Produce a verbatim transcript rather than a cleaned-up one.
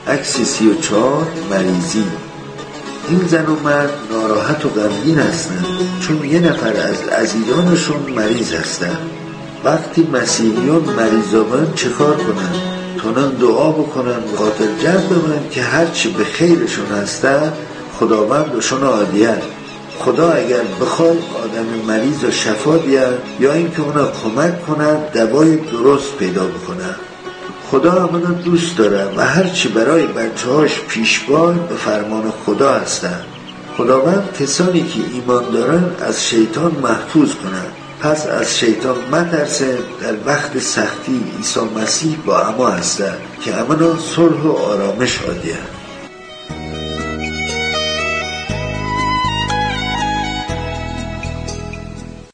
عکس سی و چهار مریضی. این زن و مرد ناراحت و غمگین هستند چون یه نفر از عزیزانشون مریض هستند. وقتی مسیحیان مریضابن چه کار کنن؟ تونن دعا بکنن و خاطر جمع بمن که هرچی به خیرشون هسته خداوند روشون عادیه. خدا اگر بخواد آدم مریض و شفا بیاد یا اینکه اونا کمک کنن دوای درست پیدا بکنن. خدا همونا دوست داره و هرچی برای بچه هاش پیش باد به فرمان خدا هستن. خداوند کسانی که ایمان دارن از شیطان محفوظ کنن. پس از شیطان مترسه. در وقت سختی عیسی مسیح با اما هسته که همونا صلح و آرامش عادیه.